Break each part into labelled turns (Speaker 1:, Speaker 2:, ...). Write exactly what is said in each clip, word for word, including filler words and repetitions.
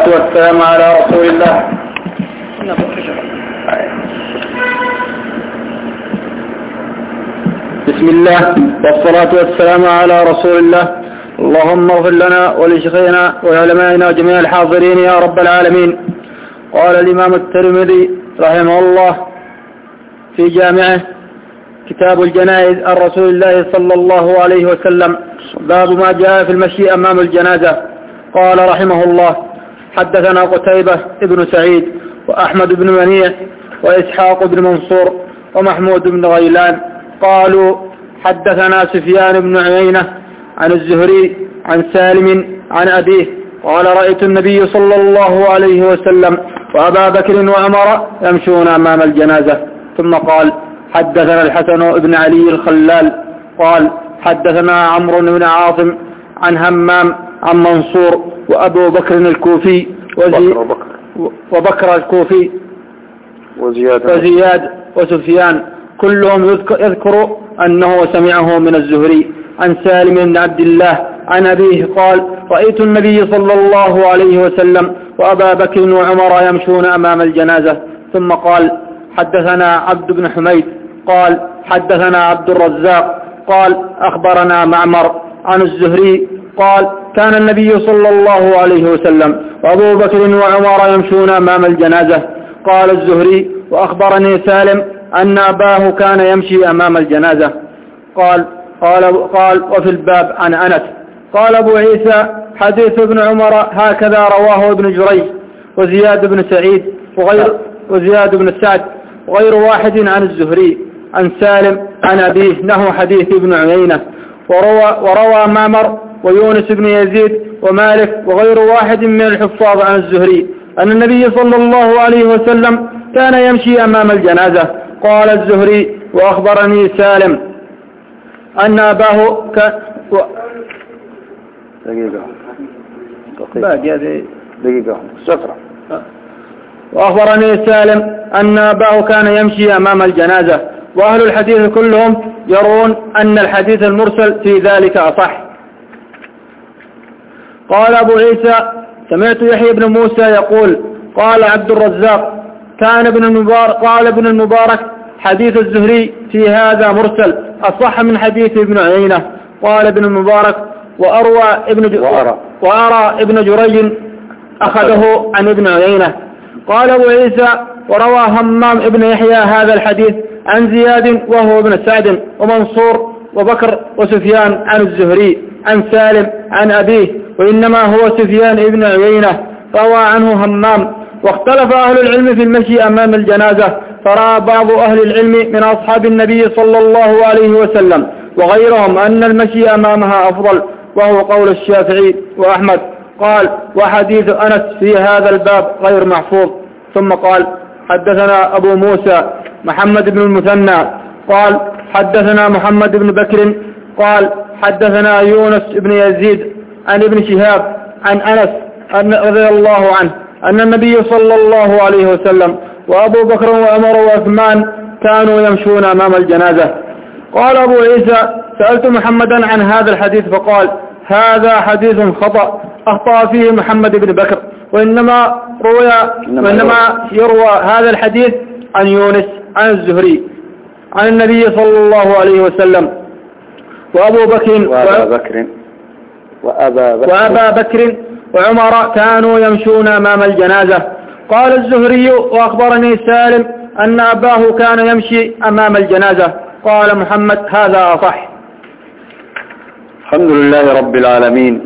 Speaker 1: والصلاة والسلام على رسول الله. بسم الله والصلاة والسلام على رسول الله. اللهم اغفر لنا ولشيخنا وعلمائنا وجميع الحاضرين يا رب العالمين. قال الإمام الترمذي رحمه الله في جامعه كتاب الجنائز عن رسول الله صلى الله عليه وسلم باب ما جاء في المشي أمام الجنازة. قال رحمه الله حدثنا قتيبة ابن سعيد وأحمد بن منيع وإسحاق بن منصور ومحمود بن غيلان قالوا حدثنا سفيان بن عيينة عن الزهري عن سالم عن أبيه قال رأيت النبي صلى الله عليه وسلم وأبا بكر وعمر يمشون أمام الجنازة. ثم قال حدثنا الحسن بن علي الخلال قال حدثنا عمرو بن عاصم عن همام عن منصور وأبو بكر الكوفي وزي وبكر الكوفي
Speaker 2: وزياد,
Speaker 1: وزياد وسفيان كلهم يذكر أنه سمعه من الزهري عن سالم بن عبد الله عن أبيه قال رأيت النبي صلى الله عليه وسلم وأبا بكر وعمر يمشون أمام الجنازة. ثم قال حدثنا عبد بن حميد قال حدثنا عبد الرزاق قال أخبرنا معمر عن الزهري قال كان النبي صلى الله عليه وسلم وأبو بكر وعمر يمشون أمام الجنازة. قال الزهري وأخبرني سالم أن أباه كان يمشي أمام الجنازة. قال قال قال وفي الباب عن أنس. قال أبو عيسى حديث ابن عمر هكذا رواه ابن جريج وزياد بن سعيد وغير وزياد بن سعد وغير واحد عن الزهري عن سالم عن أبيه نحو حديث ابن عيينة. وروى, وروى معمر ويونس بن يزيد ومالك وغير واحد من الحفاظ عن الزهري أن النبي صلى الله عليه وسلم كان يمشي أمام الجنازة. قال الزهري وأخبرني سالم أن أباه كان و...
Speaker 2: دقيقة
Speaker 1: دقيقة
Speaker 2: دقيقة سفرة.
Speaker 1: وأخبرني سالم أن أباه كان يمشي أمام الجنازة. وأهل الحديث كلهم يرون أن الحديث المرسل في ذلك أصح. قال أبو عيسى سمعت يحيى بن موسى يقول قال عبد الرزاق كان ابن المبارك قال ابن المبارك حديث الزهري في هذا مرسل أصح من حديث ابن عيينة. قال ابن المبارك وأروى ابن ج... وأرى. وأرى ابن جريج أخذه عن ابن عيينة. قال أبو عيسى وروى همام ابن يحيى هذا الحديث عن زياد وهو ابن سعد ومنصور وبكر وسفيان عن الزهري عن سالم عن أبيه وإنما هو سفيان ابن عيينة روى عنه همام. واختلف أهل العلم في المشي أمام الجنازة فرأى بعض أهل العلم من أصحاب النبي صلى الله عليه وسلم وغيرهم أن المشي أمامها أفضل وهو قول الشافعي وأحمد. قال وحديث أنس في هذا الباب غير محفوظ. ثم قال حدثنا أبو موسى محمد بن المثنى قال حدثنا محمد بن بكر قال حدثنا يونس بن يزيد عن ابن شهاب عن أنس رضي الله عنه أن النبي صلى الله عليه وسلم وأبو بكر وعمر وعثمان كانوا يمشون أمام الجنازة. قال أبو عيسى سألت محمدا عن هذا الحديث فقال هذا حديث خطأ أخطأ فيه محمد بن بكر وإنما روي وإنما يروى هذا الحديث عن يونس عن الزهري عن النبي صلى الله عليه وسلم وأبو بكر
Speaker 2: وأبا بكر وأبا بكر,
Speaker 1: وأبا بكر وعمر كانوا يمشون أمام الجنازة. قال الزهري وأخبرني سالم أن أباه كان يمشي أمام الجنازة. قال محمد هذا أصح.
Speaker 2: الحمد لله رب العالمين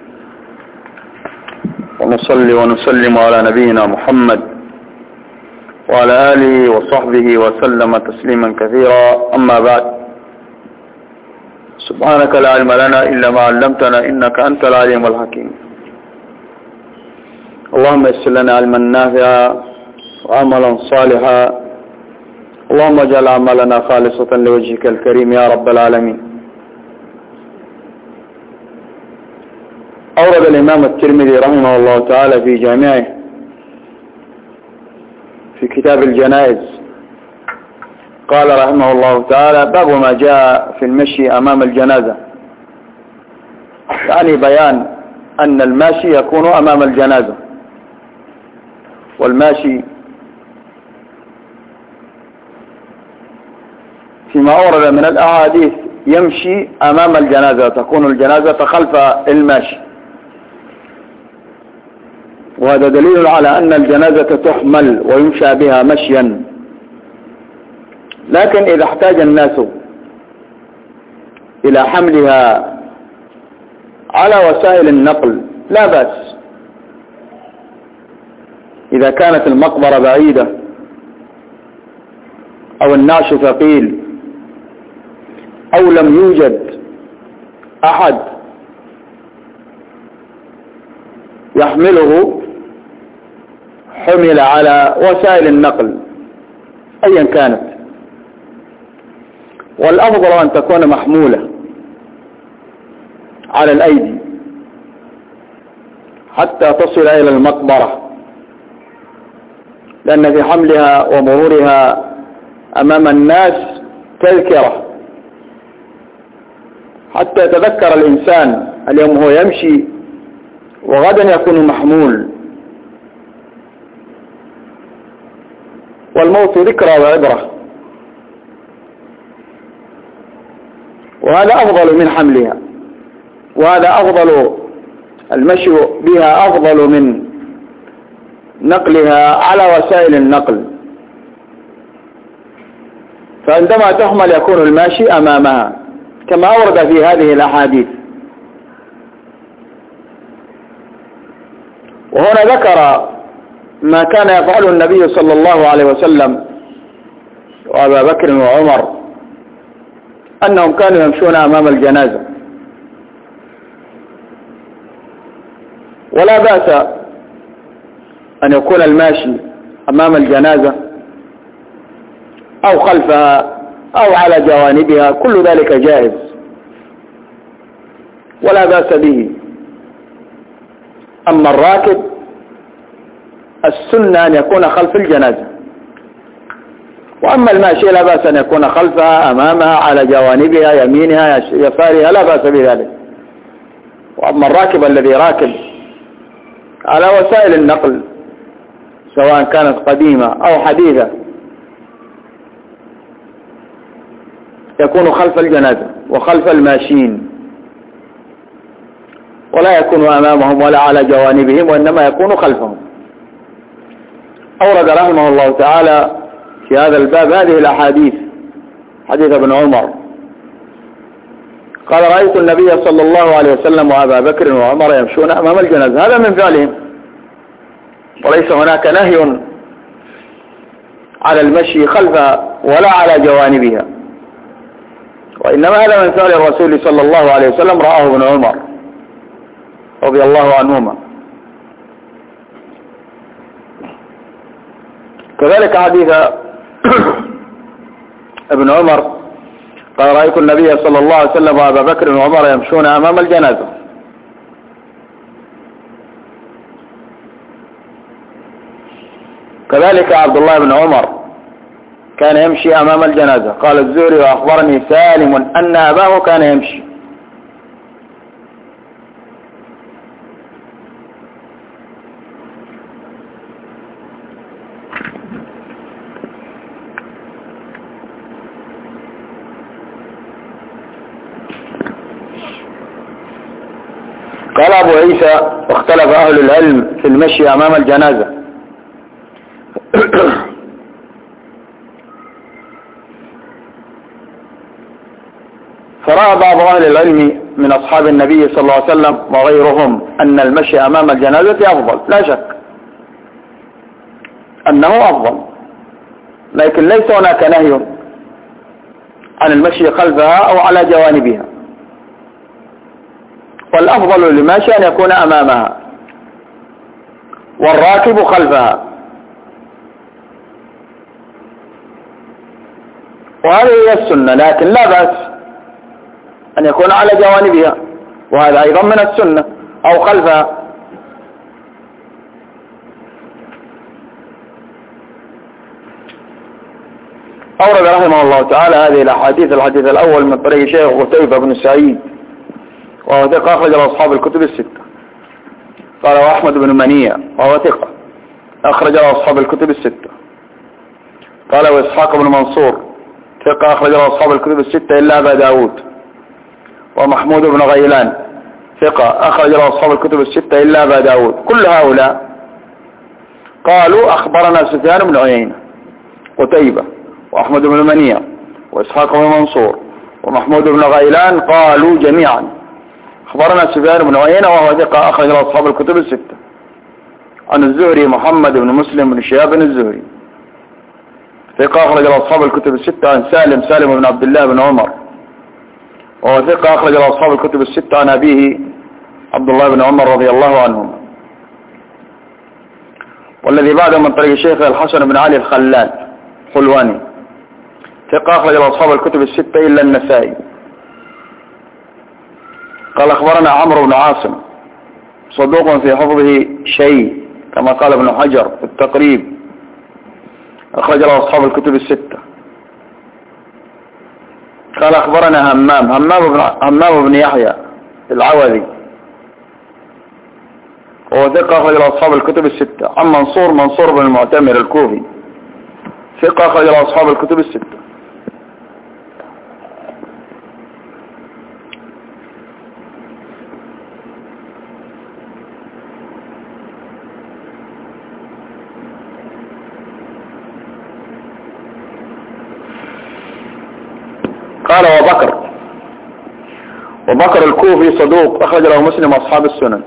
Speaker 2: ونصلي ونسلم على نبينا محمد وعلى آله وصحبه وسلم تسليما كثيرا. أما بعد سبحانك لا علم لنا إلا ما علمتنا إنك أنت العليم الحكيم. اللهم يسر لنا علما نافعا وعملا صالحا. اللهم اجعل عملنا خالصة لوجهك الكريم يا رب العالمين. أورد الإمام الترمذي رحمه الله تعالى في جامعه في كتاب الجنائز قال رحمه الله تعالى باب ما جاء في المشي أمام الجنازة، يعني بيان أن الماشي يكون أمام الجنازة والماشي فيما أورد من الأحاديث يمشي أمام الجنازة، تكون الجنازة خلف الماشي، وهذا دليل على أن الجنازة تحمل ويمشى بها مشيا. لكن إذا احتاج الناس إلى حملها على وسائل النقل لا بأس، إذا كانت المقبرة بعيدة أو النعش ثقيل أو لم يوجد أحد يحمله، حمل على وسائل النقل أيا كانت، والأفضل أن تكون محمولة على الأيدي حتى تصل إلى المقبرة، لأن في حملها ومرورها أمام الناس تذكرة، حتى يتذكر الإنسان اليوم هو يمشي وغدا يكون محمول. والموت ذكرى وعبرة، وهذا أفضل من حملها، وهذا أفضل، المشي بها أفضل من نقلها على وسائل النقل. فعندما تحمل يكون الماشي أمامها كما ورد في هذه الأحاديث. وهنا ذكر ما كان يفعله النبي صلى الله عليه وسلم وأبا بكر وعمر، أنهم كانوا يمشون أمام الجنازة، ولا بأس أن يكون الماشي أمام الجنازة أو خلفها أو على جوانبها، كل ذلك جائز ولا بأس به. أما الراكب السنة أن يكون خلف الجنازة، وأما الماشي لا بأس أن يكون خلفها، أمامها، على جوانبها، يمينها، يسارها، لا بأس بذلك. وأما الراكب الذي راكب على وسائل النقل سواء كانت قديمة أو حديثة يكون خلف الجنازة وخلف الماشين، ولا يكون أمامهم ولا على جوانبهم، وإنما يكون خلفهم. أورد رحمه الله تعالى في هذا الباب هذه الأحاديث، حديث ابن عمر قال: رأيت النبي صلى الله عليه وسلم وأبا بكر وعمر يمشون أمام الجنازة. هذا من فعلهم، وليس هناك نهي على المشي خلفها ولا على جوانبها، وإنما هذا من فعل الرسول صلى الله عليه وسلم، رآه ابن عمر رضي الله عنهما. كذلك حديث ابن عمر قال: رأيت النبي صلى الله عليه وسلم وأبا بكر وعمر يمشون أمام الجنازة. كذلك عبد الله بن عمر كان يمشي أمام الجنازة. قال الزهري: وأخبرني سالم أن أباه كان يمشي. قال أبو عيسى: واختلف أهل العلم في المشي أمام الجنازة. فرأى بعض أهل العلم من أصحاب النبي صلى الله عليه وسلم وغيرهم أن المشي أمام الجنازة أفضل، لا شك أنه أفضل، لكن ليس هناك نهي عن المشي خلفها أو على جوانبها، والأفضل للماشي أن يكون أمامها والراكب خلفها، وهذه هي السنة. لكن لا بأس أن يكون على جوانبها، وهذا أيضا من السنة، أو خلفها. أورد رحمه الله تعالى هذه الأحاديث. الحديث الأول من طريق شيخ قتيبة بن سعيد، وهو ثقة أخرج له أصحاب الكتب الستة. قال: وأحمد بن منيع وهو ثقة. أخرج له أصحاب الكتب الستة. قال وإسحاق بن منصور ثقة أخرج له أصحاب الكتب الستة إلا أبا داود. ومحمود بن غيلان ثقة أخرج له أصحاب الكتب الستة إلا أبا داود. كل هؤلاء قالوا أخبرنا سفيان بن عيينة قتيبة وأحمد بن منيع وإسحاق بن منصور ومحمود بن غيلان قالوا جميعا أخبرنا سفيان بن عيينة وهو ثقة أخرج له أصحاب الكتب الستة. عن الزهري محمد بن مسلم بن شهاب الزهري ثقة أخرج له أصحاب الكتب الستة. عن سالم سالم بن عبد الله بن عمر وهو ثقة أخرج له أصحاب الكتب الستة. عن أبيه عبد الله بن عمر رضي الله عنهما. والذي بعده من طريق الشيخ الحسن بن علي الخلال حلواني ثقة أخرج له أصحاب الكتب الستة إلا النسائي. قال أخبرنا عمرو بن عاصم صدوق في حفظه شيء كما قال ابن حجر في التقريب أخرج له أصحاب الكتب الستة. قال أخبرنا همام همام بن, همام بن يحيى العوذي وهو ثقة أخرج له أصحاب الكتب الستة. عن منصور منصور بن المعتمر الكوفي ثقة أخرج له أصحاب الكتب الستة. قال وبكر وبكر الكوفي صدوق أخرج له مسلم أصحاب السنن.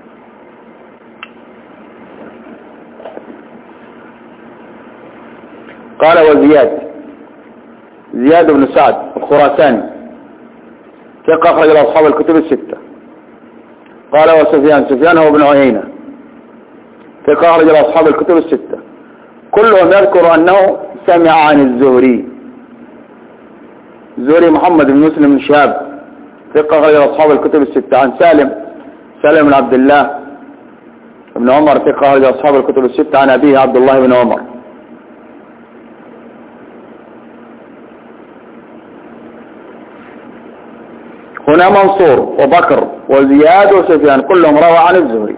Speaker 2: قال وزياد زياد بن سعد الخراساني ثقة أخرج له أصحاب الكتب الستة. قال وسفيان سفيان هو ابن عيينة ثقة أخرج له أصحاب الكتب الستة. كلهم يذكر أنه سمع عن الزهري. الزهري محمد بن مسلم بن شهاب ثقة أخرج له أصحاب الكتب الستة. عن سالم سالم بن عبد الله بن عمر ثقة أخرج له أصحاب الكتب الستة. عن أبيه عبد الله بن عمر. هنا منصور وبكر وزياد وسفيان كلهم روى عن الزهري.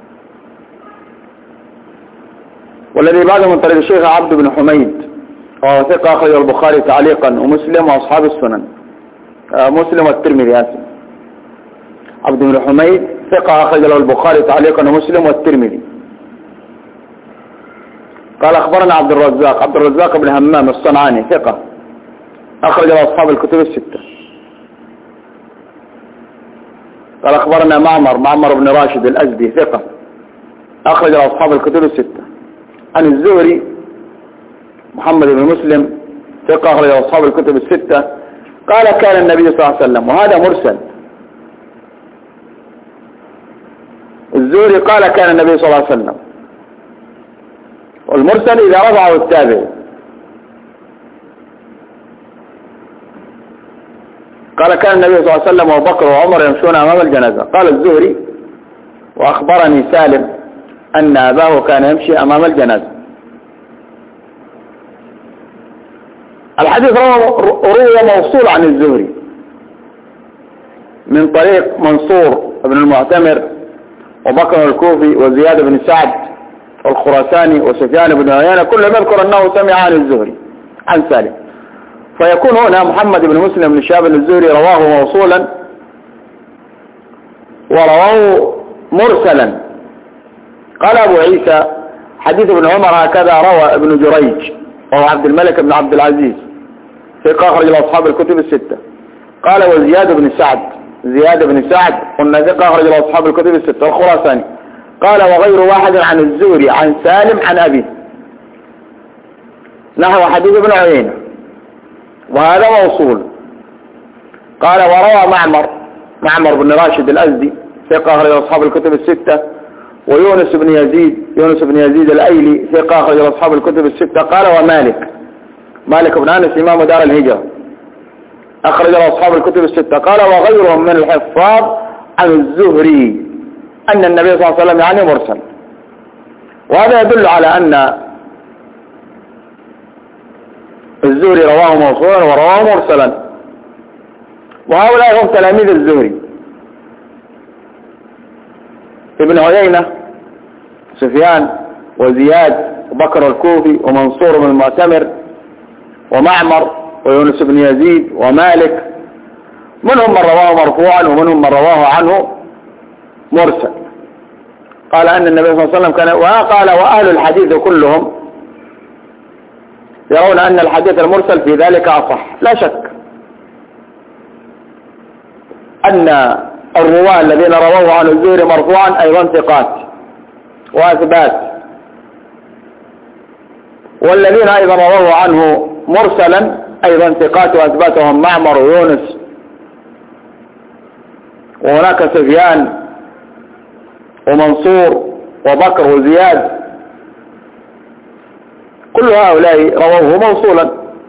Speaker 2: والذي بعده من طريق الشيخ عبد بن حميد وهو ثقة أخرج البخاري تعليقا ومسلم وأصحاب السنن آه مسلم والترمذي آسف. عبد بن حميد ثقة أخرج له البخاري تعليقا ومسلم والترمذي. قال أخبرنا عبد الرزاق عبد الرزاق بن همام الصنعاني ثقة أخرج له أصحاب الكتب الستة. قال أخبرنا معمر معمر بن راشد الأزدي ثقة أخرج له أصحاب الكتب الستة. عن الزهري محمد بن مسلم ثقة أخرج له أصحاب الكتب الستة. قال كان النبي صلى الله عليه وسلم وهذا مرسل. الزهري قال كان النبي صلى الله عليه وسلم والمرسل إذا رفعه التابع. قال كان النبي صلى الله عليه وسلم وبكر وعمر يمشون أمام الجنازة. قال الزهري وأخبرني سالم أن أباه كان يمشي أمام الجنازة. الحديث روي موصول عن الزهري من طريق منصور بن المعتمر وبكر الكوفي وزياد بن سعد الخراساني وسفيان بن عيينة كلهم يذكر أنه سمع عن الزهري عن سالم. فيكون هنا محمد بن مسلم بن شهاب الزهري رواه موصولا ورواه مرسلا. قال أبو عيسى حديث ابن عمر هكذا روى ابن جريج وهو عبد الملك بن عبد العزيز ثقة أخرج له أصحاب الكتب الستة. قال وزياد بن سعد زياد بن سعد قلنا ثقة أخرج له أصحاب الكتب الستة الخراساني. قال وغير واحد عن الزهري عن سالم عن أبيه نحو حديث ابن عيينة وهذا موصول. قال وروى معمر معمر بن راشد الأزدي ثقة أخرج له أصحاب الكتب الستة. ويونس بن يزيد يونس بن يزيد الأيلي ثقة أخرج له أصحاب الكتب الستة. قال ومالك مالك بن أنس إمام دار الهجرة أخرج له أصحاب الكتب الستة. قال وغيرهم من الحفاظ عن الزهري أن النبي صلى الله عليه وسلم يعني مرسل. وهذا يدل على أن الزهري رواه موصولا ورواه مرسلا. وهؤلاء هم تلاميذ الزهري ابن عيينة سفيان وزياد وبكر الكوفي ومنصور بن المعتمر ومعمر ويونس بن يزيد ومالك، منهم من رواه مرفوعا ومنهم من رواه عنه مرسل. قال أن النبي صلى الله عليه وسلم كان، وقال وأهل الحديث كلهم يرون أن الحديث المرسل في ذلك أصح. لا شك أن الرواة الذين رواه عن الزهري مرفوعا أيضا ثقات وأثبات، والذين أيضا رواه عنه مرسلا أيضا ثقات وأثباتهم معمر ويونس، وهناك سفيان ومنصور وبكر وزياد، كل هؤلاء رواه موصولا.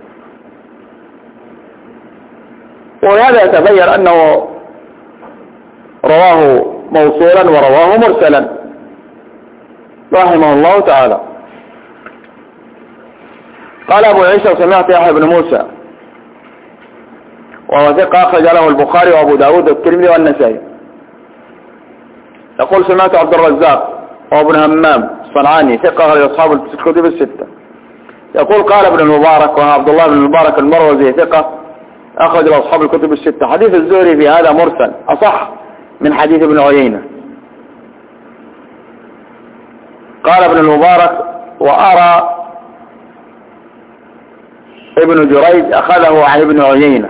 Speaker 2: وهذا يتبين أنه رواه موصولا ورواه مرسلا رحمه الله تعالى. قال أبو عيسى سمعت يحيى بن موسى وهو ثقة أخرج له البخاري وأبو داود والترمذي والنسائي، يقول سمعت عبد الرزاق وابن همام الصنعاني ثقة أخرج أصحاب الكتب الستة، يقول قال ابن المبارك وهو عبد الله بن المبارك المروزي ثقة أخرج أصحاب الكتب الستة، حديث الزهري في هذا مرسل أصح من حديث ابن عيينة. قال ابن المبارك وأرى ابن جريج أخذه عن ابن عيينة،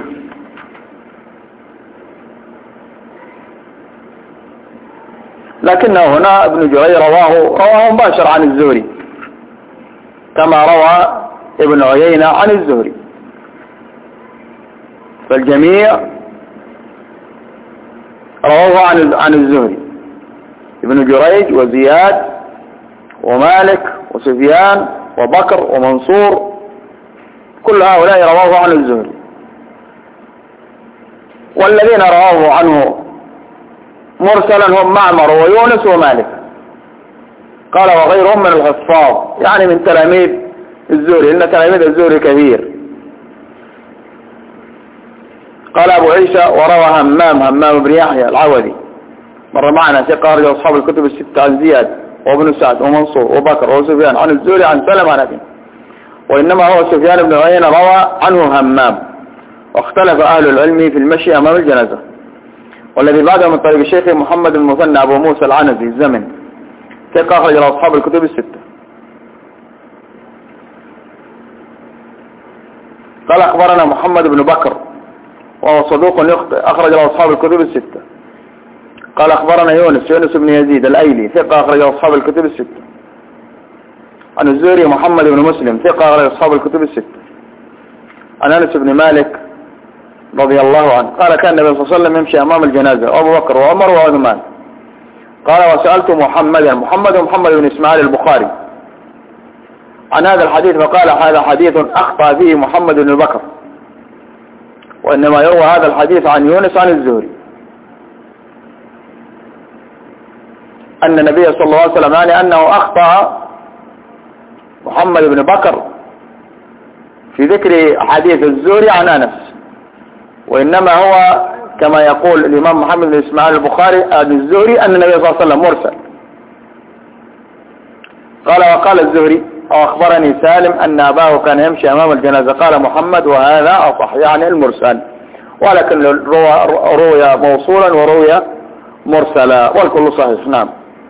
Speaker 2: لكنه هنا ابن جريج رواه رواه مباشر عن الزهري كما روى ابن عيينة عن الزهري، فالجميع رواه عن عن الزهري، ابن جريج وزياد ومالك وسفيان وبكر ومنصور، كل هؤلاء رواه عن الزهري. والذين رواه عنه مرسلا هم معمر ويونس ومالك، قال وغيرهم من الحفاظ يعني من تلاميذ الزهري، إن تلاميذ الزهري كثير. قال أبو عيسى وروى همام همام بن يحيى العودي مر معنا ثقة أرجع أصحاب الكتب الستة عن زياد وابن سعد ومنصور وبكر وسفيان عن الزهري عن سلمة عن أبيه، وإنما هو سفيان بن عيينة روى عنه همام. واختلف أهل العلم في المشي أمام الجنازة. والذي بعده من طريق الشيخ محمد المثنى أبو موسى العنزي الزمن ثقة أخرج أصحاب الكتب الستة. قال أخبرنا محمد بن بكر وهو صدوق يخطئ أخرج أصحاب الكتب الستة. قال أخبرنا يونس يونس بن يزيد الأيلي ثقة أخرج أصحاب الكتب الستة. عن الزهري محمد بن مسلم ثقة أخرج أصحاب الكتب الستة. عن أنس بن مالك رضي الله عنه قال كان النبي صلى الله عليه وسلم يمشي أمام الجنازة وأبو بكر وعمر وعثمان. قال وسألت محمدا محمد محمد بن إسماعيل البخاري عن هذا الحديث فقال هذا حديث أخطأ فيه محمد بن بكر، وإنما يروى هذا الحديث عن يونس عن الزهري، أن النبي صلى الله عليه وسلم يعني أنه أخطأ محمد بن بكر في ذكر حديث الزهري عن أنس، وإنما هو كما يقول الإمام محمد بن إسماعيل البخاري عن الزهري أن النبي صلى الله عليه وسلم مرسل. قال وقال الزهري أو أخبرني سالم أن أباه كان يمشي أمام الجنازة، قال محمد وهذا أصح يعني المرسل، ولكن روي موصولا وروي مرسلا والكل صحيح. نعم.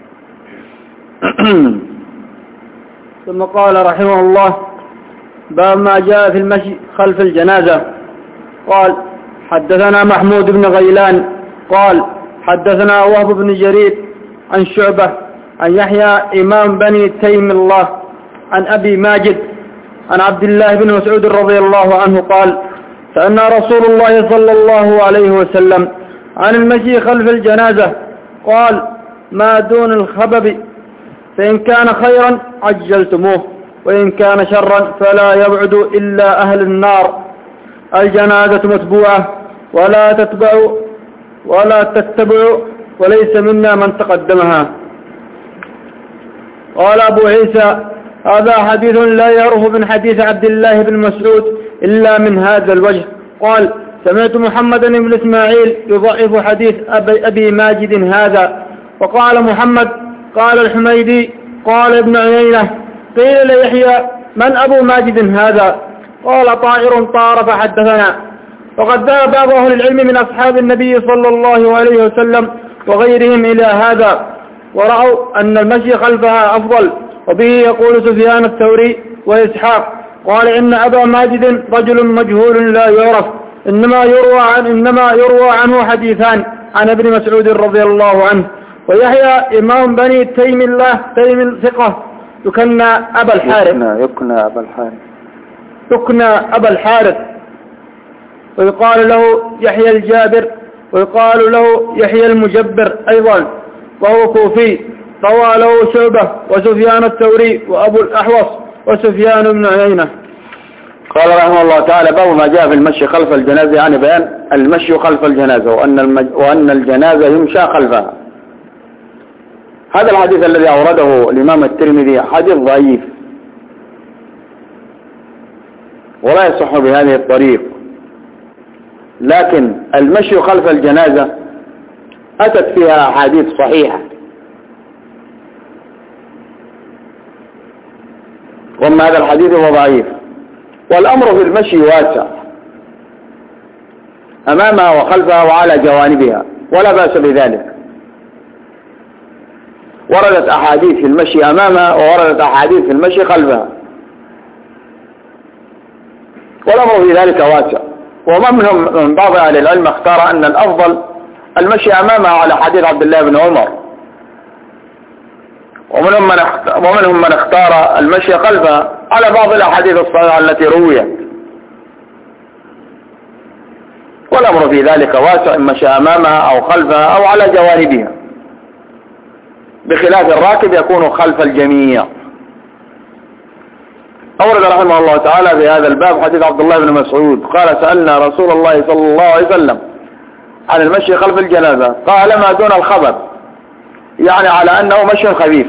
Speaker 1: ثم قال رحمه الله باب ما جاء في المشي خلف الجنازة. قال حدثنا محمود بن غيلان قال حدثنا وهب بن جرير عن شعبة عن يحيى إمام بني تيم الله عن أبي ماجد عن عبد الله بن مسعود رضي الله عنه قال سألنا رسول الله صلى الله عليه وسلم عن المشي خلف الجنازة، قال ما دون الخبب، فإن كان خيرا عجلتموه وإن كان شرا فلا يبعد إلا أهل النار. الجنازة متبوعة ولا تتبع ولا تتبع وليس منا من تقدمها. قال أبو عيسى هذا حديث لا يعرف من حديث عبد الله بن مسعود إلا من هذا الوجه. قال سمعت محمد بن إسماعيل يضعف حديث أبي, أبي ماجد هذا. وقال محمد قال الحميدي قال ابن عيينة قيل ليحيى من أبو ماجد هذا؟ قال طائر طار فحدثنا. وقد ذهب بعض أهل العلم من أصحاب النبي صلى الله عليه وسلم وغيرهم إلى هذا، ورأوا أن المشي خلفها أفضل، وبه يقول سفيان الثوري وإسحاق. قال إن أبا ماجد رجل مجهول لا يعرف، إنما يروى عن إنما يروى عنه حديثان عن ابن مسعود رضي الله عنه. ويحيى إمام بني تيم الله تيم ثقة يكنى أبا الحارث
Speaker 2: يكنى أبا الحارث
Speaker 1: يكنى أبا الحارث ويقال له يحيى الجابر، ويقال له يحيى المجبر أيضا، وهو كوفي. روى له شعبة وسفيان الثوري وأبو الأحوص وسفيان بن عيينة.
Speaker 2: قال رحمه الله تعالى: باب ما جاء في المشي خلف الجنازة، يعني بيان المشي خلف الجنازة وأن, المج... وأن الجنازة يمشى خلفها. هذا الحديث الذي أورده الإمام الترمذي حديث ضعيف ولا يصح بهذه الطريق، لكن المشي خلف الجنازة أتت فيها أحاديث صحيحة، وأما هذا الحديث هو ضعيف. والأمر في المشي واسع، أمامها وخلفها وعلى جوانبها، ولا بأس بذلك. وردت أحاديث في المشي أمامها ووردت أحاديث في المشي خلفها، والأمر في ذلك واسع. ومنهم من بعض أهل العلم اختار أن الأفضل المشي أمامها على حديث عبد الله بن عمر، ومنهم من ومنهم من اختار المشي خلفها على بعض الأحاديث الصحيحة التي رويت. والأمر في ذلك واسع، إن مشى أمامها أو خلفها أو على جوانبها، بخلاف الراكب يكون خلف الجميع. أورد رحمه الله تعالى في هذا الباب حديث عبد الله بن مسعود قال: سألنا رسول الله صلى الله عليه وسلم عن المشي خلف الجنازة، قال: ما دون الخبر، يعني على أنه مشي خفيف،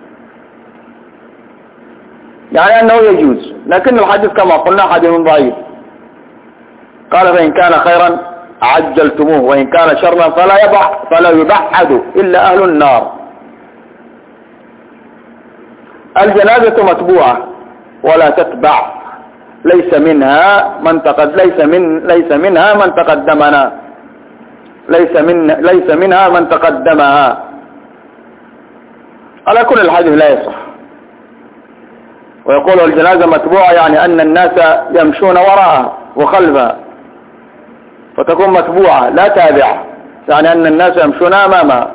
Speaker 2: يعني أنه يجوز، لكن الحديث كما قلنا حديث ضعيف. قال: فإن كان خيرا عجلتموه، وإن كان شرا فلا يبع فلا يبعد إلا أهل النار. الجنازة متبوعة ولا تتبع، ليس منها من تقد ليس من ليس منها من تقدمنا ليس من ليس منها من تقدمها. على كل الحديث لا يصح. ويقول الجنازة متبوعة يعني أن الناس يمشون وراءها وخلفها، فتكون متبوعة لا تابعة، يعني أن الناس يمشون أمامها.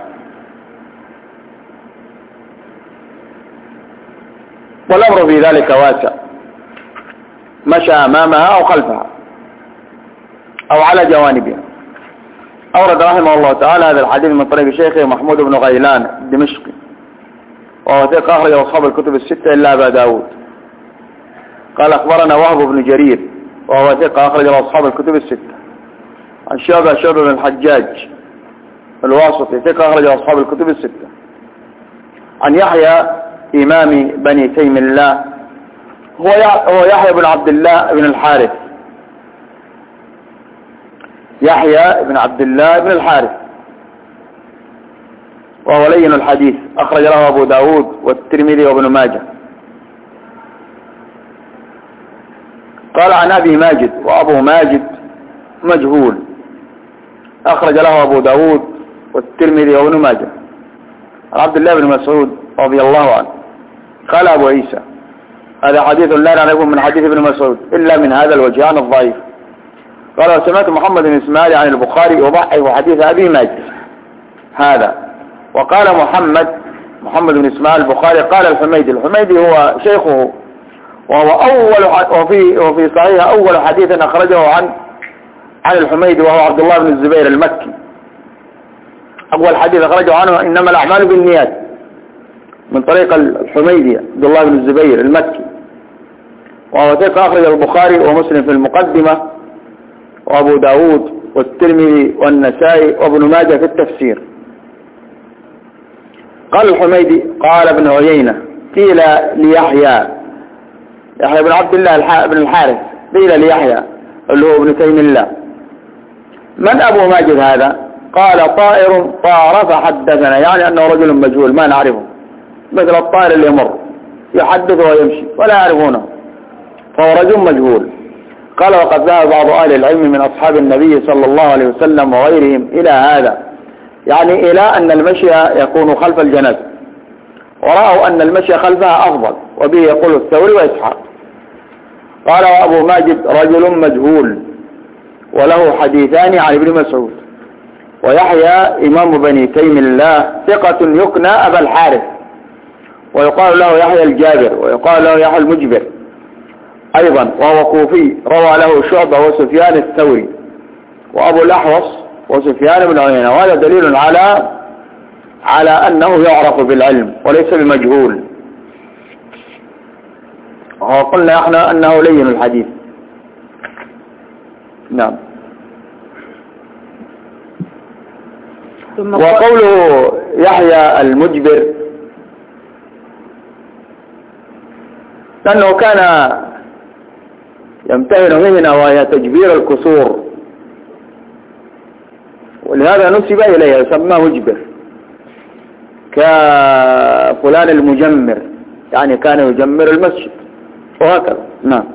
Speaker 2: والأمر في ذلك واسع، مشى أمامها أو خلفها أو على جوانبها. أورد رحمه الله تعالى هذا الحديث من طريق شيخه محمود بن غيلان الدمشقي، وهو ثقة أخرج أصحاب الكتب الستة إلا أبا داود. قال: أخبرنا وهب بن جرير، وهو ثقة أخرج أصحاب الكتب الستة. عن شعبة شعبة بن الحجاج الواسطي، ثقة أخرج أصحاب الكتب الستة. عن يحيى إمام بني تيم الله، هو يحيى بن عبد الله بن الحارث، يحيى بن عبد الله بن الحارث، وهو لين الحديث، أخرج له أبو داود والترمذي وابن ماجه. قال: عن أبي ماجد، وأبو ماجد مجهول، أخرج له أبو داود والترمذي وابن ماجه. عن عبد الله بن مسعود رضي الله عنه قال أبو عيسى: هذا حديث لا نعرفه من حديث ابن مسعود إلا من هذا الوجهان الضعيف. قال: وسمعت محمد بن إسماعيل عن البخاري يضعف حديث أبي ماجد هذا. وقال محمد محمد بن إسماعيل البخاري قال الحميدي، الحميدي هو شيخه، وهو أول وفي وفي صحيح أول حديث أخرجه عن عن الحميدي، وهو عبد الله بن الزبير المكي. أول حديث أخرجه عنه إنما الأعمال بالنيات، من طريق الحميدي عبد الله بن الزبير المكي، وهو ثقة أخرج البخاري ومسلم في المقدمة، وأبو داود والترمذي والنسائي وابن ماجه في التفسير. قال الحميدي: قال ابن عيينة قيل ليحيى، يحيى بن عبد الله بن الحارث، قيل ليحيى اللي هو ابن تيم الله: من أبو ماجد هذا؟ قال: طائر طار فحدثنا، يعني أنه رجل مجهول ما نعرفه، مثل الطائر اللي يمر يحدث ويمشي ولا يعرفونه، فهو رجل مجهول. قال وقد ذهب بعض أهل العلم من أصحاب النبي صلى الله عليه وسلم وغيرهم إلى هذا، يعني إلى أن المشي يكون خلف الجنازة، ورأوا أن المشي خلفها أفضل، وبه يقول الثوري وإسحاق. قال وأبو ماجد رجل مجهول وله حديثان عن ابن مسعود. ويحيى إمام بني تيم الله ثقة يكنى أبا الحارث، ويقال له يحيى الجابر، ويقال له يحيى المجبر أيضا، وهو كوفي، روى له شعبة وسفيان الثوري وأبو الأحوص وسفيان بن عيينة، وهذا دليل على على أنه يعرف بالعلم وليس بمجهول. وقلنا احنا أنه لين الحديث. نعم. وقوله يحيى المجبر لأنه كان يمتهن مهنة وهي تجبير الكسور، ولهذا نسب إليه يسمى مجبر، كفلان المجمر، يعني كان يجمر المسجد وهكذا. نعم.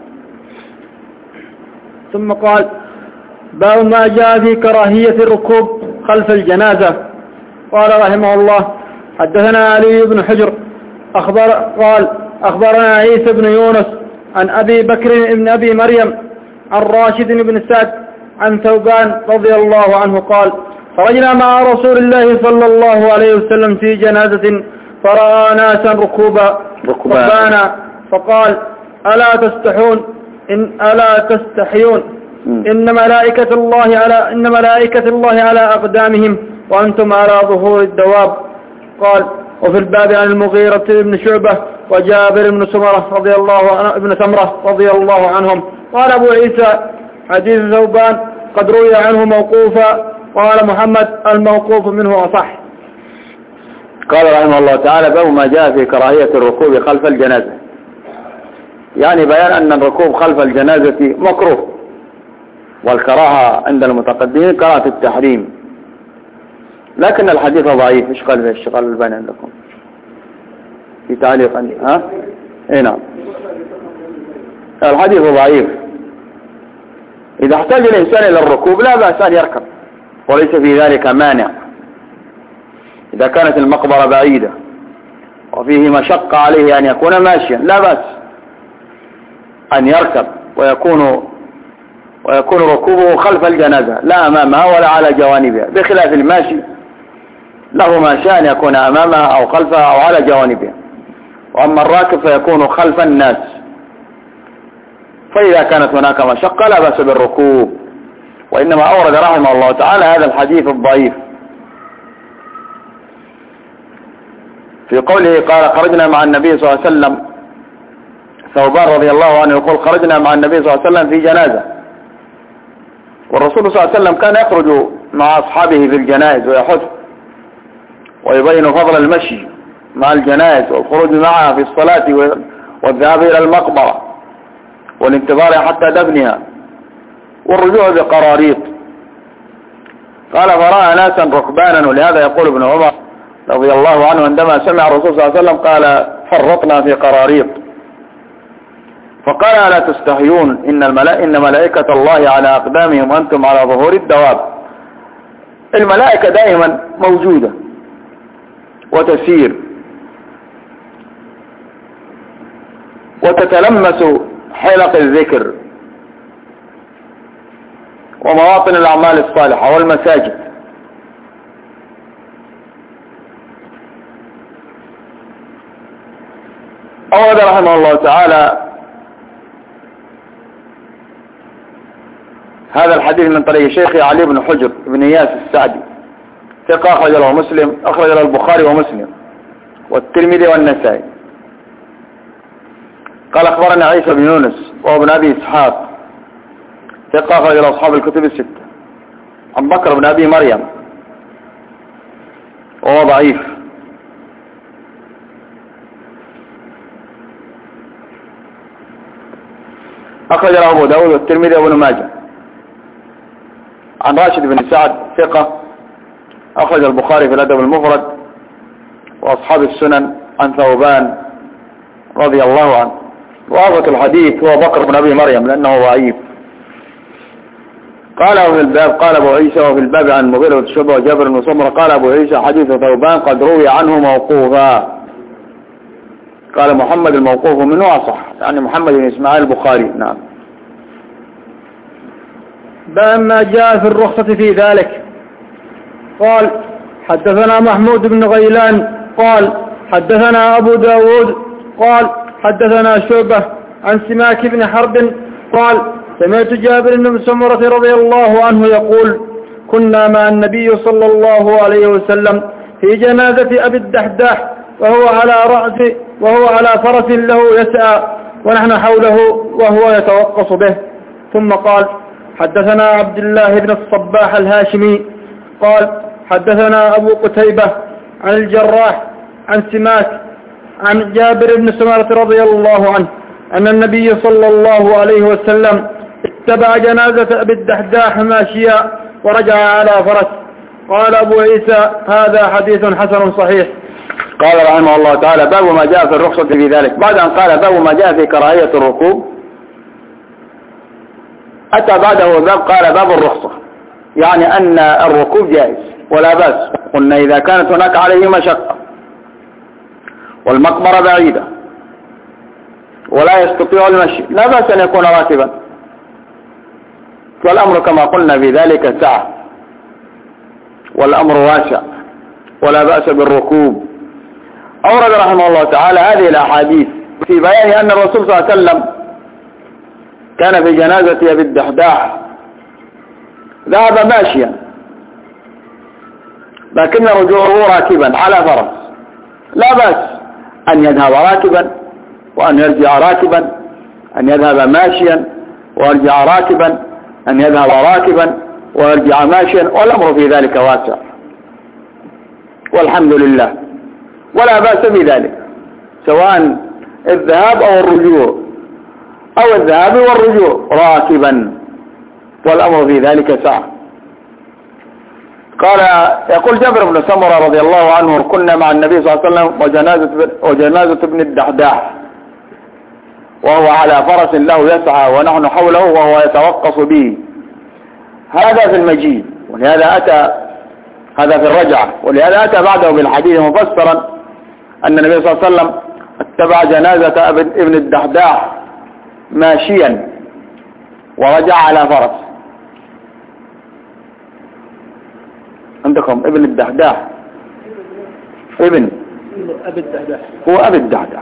Speaker 1: ثم قال باب ما جاء في كراهية الركوب خلف الجنازة. قال رحمه الله حدثنا علي بن حجر أخبر قال أخبرنا عيسى بن يونس عن أبي بكر بن أبي مريم عن راشد بن سعد عن ثوبان رضي الله عنه قال خرجنا مع رسول الله صلى الله عليه وسلم في جنازة فرأى ناسا ركوبا ركبانا فقال ألا تستحون إن ألا تستحيون إن ملائكة الله على إن ملائكة الله على أقدامهم وأنتم على ظهور الدواب. قال وفي الباب عن المغيرة بن شعبة وجابر بن سمرة رضي الله عنه ابن سمرة رضي الله عنهم. قال أبو عيسى حديث ثوبان قد روي عنه موقوفا. قال محمد الموقوف منه أصح.
Speaker 2: قال رحمه الله تعالى باب ما جاء في كراهية الركوب خلف الجنازة، يعني بيان أن الركوب خلف الجنازة مكروه، والكراهة عند المتقدمين كراهة التحريم، لكن الحديث ضعيف. ايش قال الشيخ الألباني عندكم في تعليق عندي؟ ها اي نعم، الحديث ضعيف. إذا احتاج الإنسان إلى الركوب لا بأس أن يركب، وليس في ذلك مانع. إذا كانت المقبرة بعيدة وفيه مشقة عليه أن يكون ماشيا لا بأس أن يركب، ويكون ويكون ركوبه خلف الجنازة لا أمامها ولا على جوانبها، بخلاف الماشي له ما شاء أن يكون أمامها أو خلفها أو على جوانبها. وأما الراكب فيكون خلف الناس، فإذا كانت هناك مشقة لا بأس بالركوب. وإنما أورد رحمه الله تعالى هذا الحديث الضعيف في قوله قال خرجنا مع النبي صلى الله عليه وسلم. ثوبان رضي الله عنه يقول خرجنا مع النبي صلى الله عليه وسلم في جنازة، والرسول صلى الله عليه وسلم كان يخرج مع أصحابه في الجنائز ويحث ويبين فضل المشي مع الجنائز والخروج معها في الصلاة والذهاب إلى المقبرة والانتظار حتى دفنها والرجوع بقراريط. قال فرأى ناسا ركبانا، ولهذا يقول ابن عمر رضي الله عنه عندما سمع الرسول صلى الله عليه وسلم قال فرطنا في قراريط، فقال ألا تستحيون إن, الملائكة إن ملائكة الله على أقدامهم وأنتم على ظهور الدواب. الملائكة دائما موجودة وتسير وتتلمس حلق الذكر ومواطن الأعمال الصالحة والمساجد. أورد رحمه الله تعالى هذا الحديث من طريق شيخي علي بن حجر بن إياس السعدي ثقة، أخرج له مسلم أخرج له البخاري ومسلم والترمذي والنسائي. قال أخبرنا عيسى بن يونس وهو ابن أبي إسحاق ثقة، أخرج له أصحاب الكتب الستة، عن بكر بن أبي مريم وهو ضعيف. أخرج له أبو داود والترمذي وابن ماجه. عن راشد بن سعد ثقة، أخرج البخاري في الأدب المفرد وأصحاب السنن عن ثوبان رضي الله عنه. وأضبط الحديث هو بكر بن أبي مريم لأنه ضعيف. قال في الباب قال أبو عيسى وفي الباب عن مغيرة بن شعبة وجابر بن سمرة قال أبو عيسى حديث ثوبان قد روي عنه موقوفا. قال محمد الموقوف منه أصح، يعني محمد بن إسماعيل البخاري. نعم.
Speaker 1: باب ما جاء في الرخصة في ذلك. قال حدثنا محمود بن غيلان قال حدثنا أبو داود قال حدثنا شعبة عن سماك بن حرب قال سمعت جابر بن سمرة رضي الله عنه يقول كنا مع النبي صلى الله عليه وسلم في جنازة أبي الدحداح وهو على رأس وهو على فرس له يسعى ونحن حوله وهو يتوقص به. ثم قال حدثنا عبد الله بن الصباح الهاشمي قال حدثنا أبو قتيبة عن الجراح عن سماك عن جابر بن سمرة رضي الله عنه أن النبي صلى الله عليه وسلم اتبع جنازة أبي الدحداح ماشيا ورجع على فرس. قال أبو عيسى هذا حديث حسن صحيح.
Speaker 2: قال رحمه الله تعالى باب ما جاء في الرخصة في ذلك. بعد أن قال باب ما جاء في كراهية الركوب أتى بعده باب قال باب الرخصة، يعني أن الركوب جائز ولا بأس. قلنا إذا كانت هناك عليه مشقة والمقبرة بعيدة ولا يستطيع المشي لا بأس أن يكون راكبا، والأمر كما قلنا في ذلك سعة والأمر واسع ولا بأس بالركوب. أورد رحمه الله تعالى هذه الأحاديث في بيان أن الرسول صلى الله عليه وسلم كان في جنازة أبي الدحداح ذهب ماشيا لكن رجوعه راكبا على فرس، لا بأس أن يذهب راكبا وأن يرجع راكبا، أن يذهب ماشيا ويرجع راكبا، أن يذهب راكبا ويرجع ماشيا، والأمر في ذلك واسع والحمد لله ولا بأس بذلك، سواء الذهاب أو الرجوع أو الذهاب والرجوع راكبا، والأمر في ذلك سعة. قال يقول جابر بن سمرة رضي الله عنه كنا مع النبي صلى الله عليه وسلم وجنازة, وجنازة ابن الدحداح وهو على فرس له يسعى ونحن حوله وهو يتوقص به. هذا في المجيء، ولهذا أتى هذا في الرجعة، ولهذا أتى بعده بالحديث مفسرا أن النبي صلى الله عليه وسلم اتبع جنازة ابن الدحداح ماشيا ورجع على فرس. عندكم ابن الدحداح ابن
Speaker 1: أبي الدحداح
Speaker 2: هو أبي الدحداح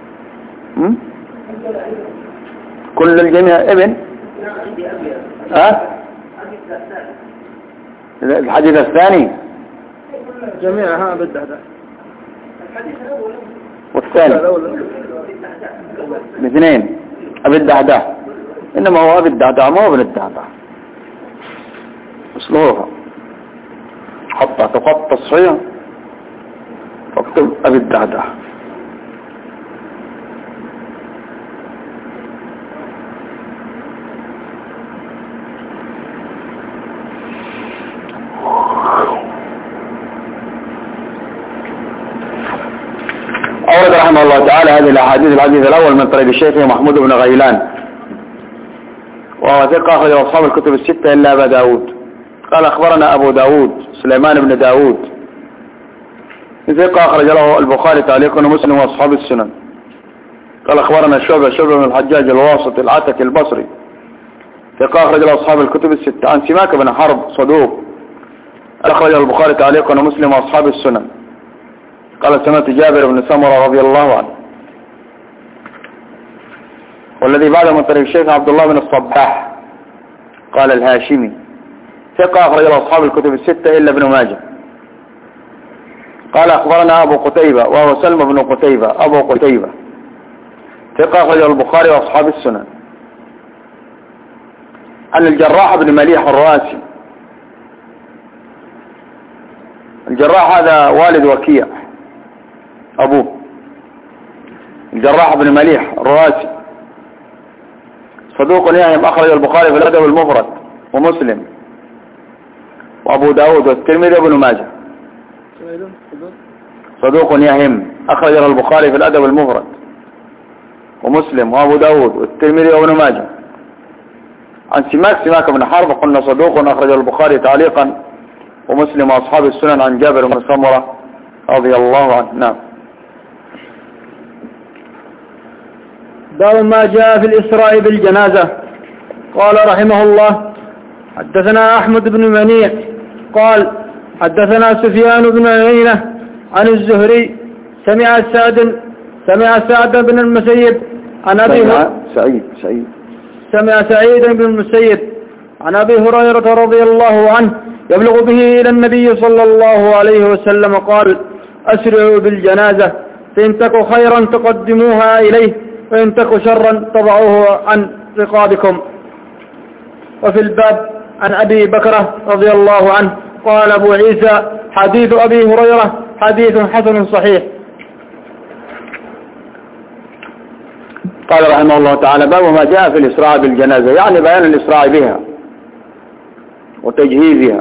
Speaker 2: كل الجميع ابن ها الحديث الثاني
Speaker 1: جميعها أبي الدحداح
Speaker 2: والثاني الاثنين أبي الدحداح، إنما هو أبي الدحداح ما هو ابن الدحداح اصلوها حتى تقط تصحيح فاكتب أبي الدحداح. أورد رحمه الله تعالى هذه الأحاديث. الحديث الأول من طريق الشيخ محمود بن غيلان وهو ثقة أخرج أصحاب الكتب الستة إلا أبا داود. قال أخبرنا أبو داود سليمان بن داود ثقة أخرج له البخاري تعليقا ومسلم وأصحاب السنن. قال أخبرنا شعبة شعبة من الحجاج الواسط العتكي البصري ثقة أخرج له أصحاب الكتب الستة. عن سماك بن حرب صدوق أخرج البخاري تعليقا ومسلم وأصحاب السنن. قال سمعت جابر بن سمرة رضي الله عنه. والذي بعد من طريق الشيخ عبد الله بن الصباح قال الهاشمي ثقة أخرج له أصحاب الكتب الستة إلا ابن ماجه. قال أخبرنا أبو قتيبة وهو سلم بن قتيبة أبو قتيبة ثقة أخرج البخاري وأصحاب السنن. عن الجراح بن مليح الراسي. الجراح هذا والد وكيع أبوه، الجراح بن مليح الراسي صدوق يهم أخرج البخاري في الأدب المفرد ومسلم وأبو داود والترمذي وابن ماجه. صدوق يهم، أخرج له البخاري في الأدب المفرد ومسلم وأبو داود والترمذي وابن ماجه. عن سماك سماك بن حرب قلنا صدوق، أخرج البخاري تعليقا ومسلم وأصحاب السنن عن جابر بن سمرة رضي الله عنه. نعم.
Speaker 1: باب ما جاء في الإسراء بالجنازة. قال رحمه الله: حدثنا أحمد بن منيع قال حدثنا سفيان بن عيينة عن الزهري سمع سعد سمع سعد بن المسيب عن أبي
Speaker 2: سمع سعيد سعيد
Speaker 1: سمع سعيد بن المسيب عن أبي هريرة رضي الله عنه يبلغ به إلى النبي صلى الله عليه وسلم قال: أسرعوا بالجنازة، فإن تك خيرا تقدموها إليه، وإن تك شرا تضعوه عن رقابكم. وفي الباب عن أبي بكرة رضي الله عنه قال أبو عيسى: حديث أبي هريرة حديث حسن صحيح.
Speaker 2: قال رحمه الله تعالى: باب ما جاء في الإسراع بالجنازة، يعني بيان الإسراع بها وتجهيزها.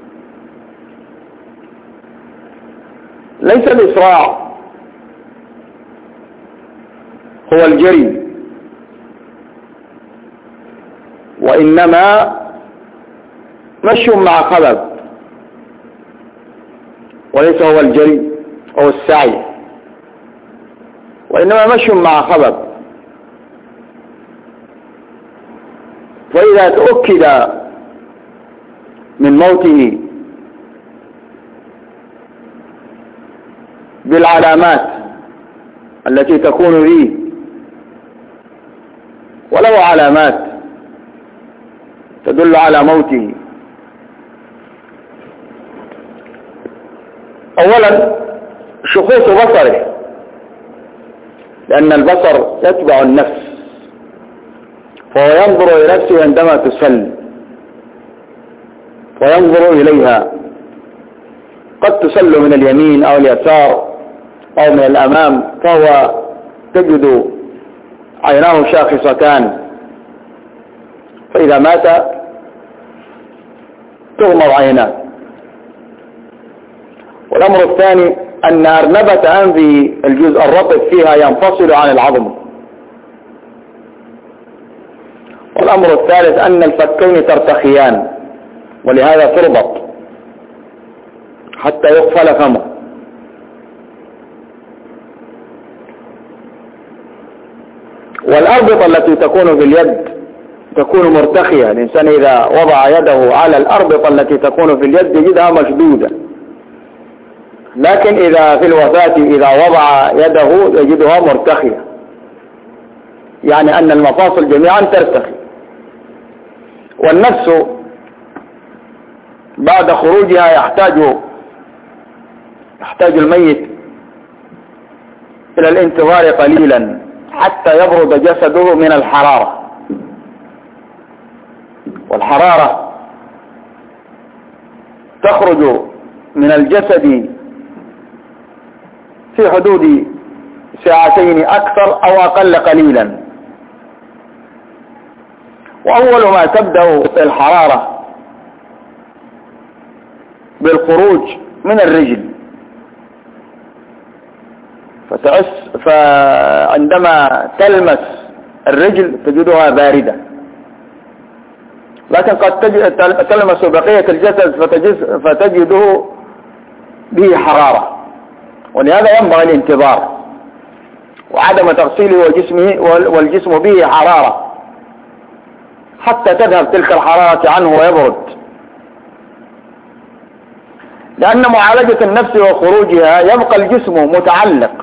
Speaker 2: ليس الإسراع هو الجري، وإنما مشي مع خبب، وليس هو الجري أو السعي، وإنما مشي مع خبب. فإذا تأكد من موته بالعلامات التي تكون فيه، ولو علامات تدل على موته. أولا شخوص بصره، لأن البصر يتبع النفس، فهو ينظر إلى نفسه عندما تسل وينظر إليها، قد تسل من اليمين أو اليسار أو من الأمام، فهو تجد عيناه شاخصتان، فإذا مات تغمض عيناه. والأمر الثاني أن أرنبة أنف الجزء الرطب فيها ينفصل عن العظم. والأمر الثالث أن الفكين ترتخيان، ولهذا تربط حتى يقفل فمه. والأربطة التي تكون في اليد تكون مرتخية. الإنسان إذا وضع يده على الأربطة التي تكون في اليد يجدها مشدودة، لكن إذا في الوفاة إذا وضع يده يجدها مرتخية، يعني أن المفاصل جميعا ترتخي. والنفس بعد خروجها يحتاج يحتاج الميت إلى الانتظار قليلا حتى يبرد جسده من الحرارة. والحرارة تخرج من الجسد في حدود ساعتين أكثر أو أقل قليلا. وأول ما تبدأ الحرارة بالخروج من الرجل، فتعس فعندما تلمس الرجل تجدها باردة، لكن قد تلمس بقية الجسد فتجده به حرارة. ولهذا ينبغي الانتظار وعدم تغسيله وجسمه والجسم به حرارة حتى تذهب تلك الحرارة عنه ويبرد، لأن معالجة النفس وخروجها يبقى الجسم متعلق،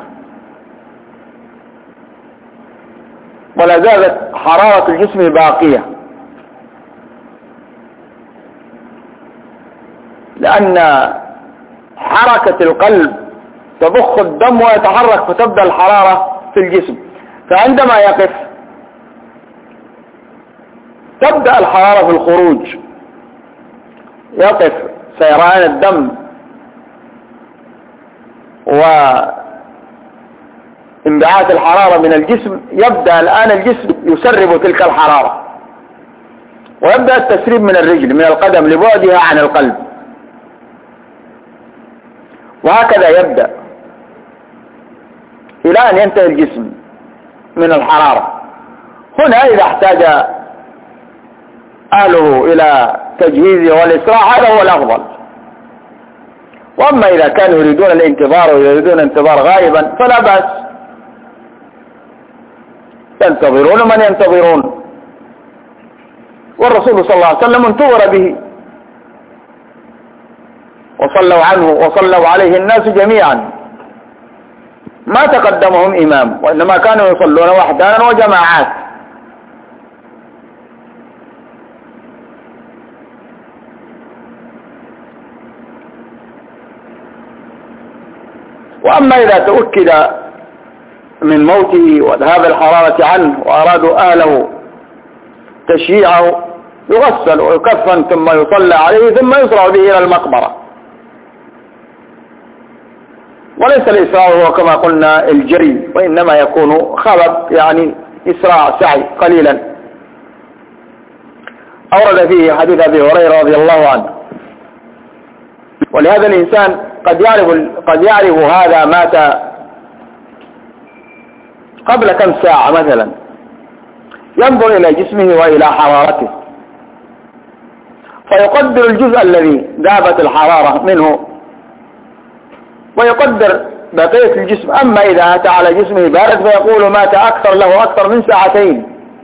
Speaker 2: ولا زالت حرارة الجسم باقية، لأن حركة القلب تضخ الدم ويتحرك فتبدأ الحرارة في الجسم. فعندما يقف تبدأ الحرارة في الخروج، يقف سيران الدم وانبعاث الحرارة من الجسم. يبدأ الآن الجسم يسرب تلك الحرارة، ويبدأ التسريب من الرجل من القدم لبعدها عن القلب، وهكذا يبدأ إلى أن ينتهي الجسم من الحرارة. هنا إذا احتاج أهله إلى تجهيزه والإسراع هذا هو الأفضل. وأما إذا كانوا يريدون الانتظار ويريدون انتظار غائبا فلا بأس، ينتظرون من ينتظرون، والرسول صلى الله عليه وسلم انتظر به وصلوا عنه وصلوا عليه الناس جميعا، ما تقدمهم إمام، وإنما كانوا يصلون وحدانا وجماعات. وأما إذا تؤكد من موته وذهاب الحرارة عنه وأرادوا أهله تشييعه يغسل ويكفن ثم يصلى عليه ثم يسرع به إلى المقبرة. وليس الإسراع هو كما قلنا الجري، وإنما يكون خبط، يعني إسراع سعي قليلا. أورد فيه حديث أبي هريرة رضي الله عنه. ولهذا الإنسان قد يعرف قد يعرف هذا مات قبل كم ساعة مثلا، ينظر إلى جسمه وإلى حرارته فيقدر الجزء الذي ذابت الحرارة منه ويقدر بقية الجسم. أما إذا أتى على جسمه بارد فيقول مات أكثر له أكثر من ساعتين،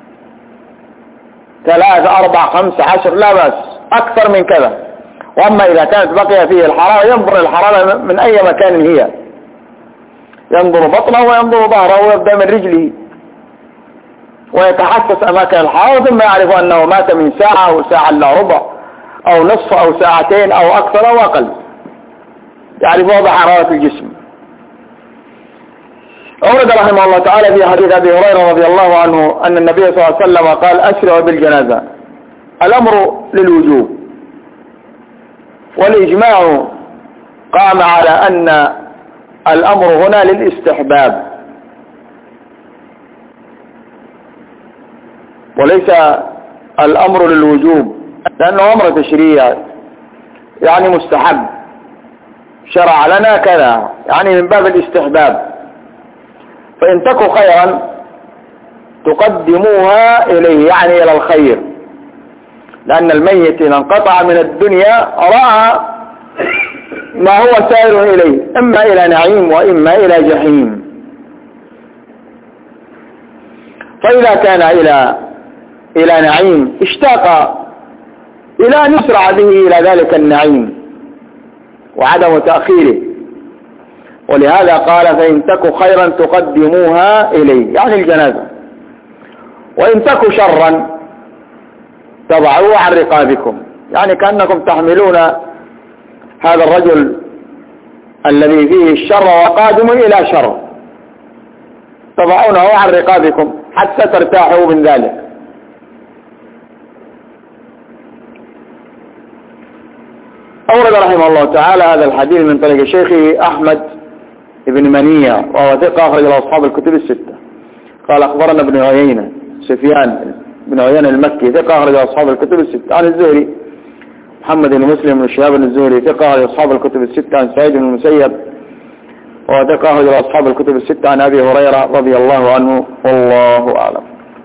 Speaker 2: ثلاثة أربع خمس عشر، لا بأس أكثر من كذا. وأما إذا كانت بقي فيه الحرارة ينظر الحرارة من أي مكان هي، ينظر بطنه وينظر ظهره ويبدأ من رجله ويتحسس أماكن الحرارة ثم يعرف أنه مات من ساعة أو ساعة إلا ربع أو نصف أو ساعتين أو أكثر أو أقل، يعرف وضع حرارة الجسم. أورد رحمه الله تعالى في حديث أبي هريرة رضي الله عنه أن النبي صلى الله عليه وسلم قال أسرعوا بالجنازة. الأمر للوجوب، والإجماع قام على أن الأمر هنا للاستحباب وليس الأمر للوجوب، لأنه أمر تشريع يعني مستحب، شرع لنا كذا، يعني من باب الاستحباب. فإن تكوا خيرا تقدموها إليه، يعني إلى الخير، لأن الميت إذا انقطع من الدنيا رأى ما هو سائر إليه، إما إلى نعيم وإما إلى جحيم. فإذا كان إلى إلى نعيم اشتاق إلى أن يسرع به إلى ذلك النعيم وعدم تأخيره، ولهذا قال فإن تكوا خيرا تقدموها إليه، يعني الجنازة. وإن تكوا شرا تضعوه عن رقابكم، يعني كأنكم تحملون هذا الرجل الذي فيه الشر وقادم إلى شر، تضعونه عن رقابكم حتى ترتاحوا من ذلك. أورد رحمه الله تعالى هذا الحديث من طريق شيخه أحمد بن منيع وهو ثقة أخرج له أصحاب الكتب الستة. قال أخبرنا ابن عيينة سفيان بن عيينة المكي ثقة أخرج له أصحاب الكتب الستة عن الزهري محمد بن مسلم بن شهاب الزهري ثقة أخرج أصحاب الكتب الستة عن سعيد بن المسيب وهو ثقة أخرج له أصحاب الكتب الستة عن أبي هريرة رضي الله عنه، والله أعلم.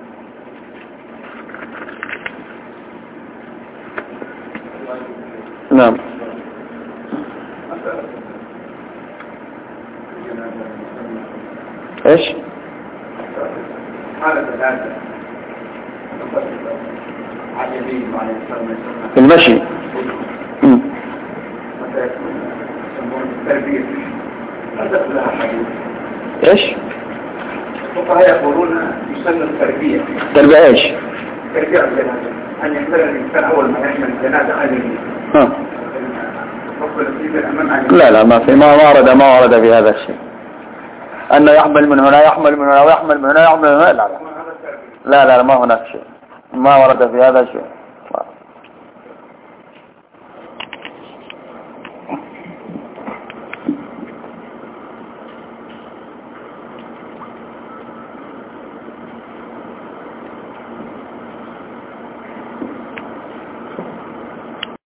Speaker 2: نعم. ايش في المشي؟ امم ايش
Speaker 3: الفقهاء يقولون يسمى التربية.
Speaker 2: تربية ايش؟
Speaker 3: تربية الجنازة، أن يحمل الإنسان أول ما يحمل الجنازة عليه.
Speaker 2: ها. لا لا ما في ما ورد ما ورد في هذا الشيء أنه يحمل من هنا يحمل من هنا ويحمل من هنا يحمل من هنا. لا لا لا لا ما هناك شيء، ما ورد في هذا الشيء.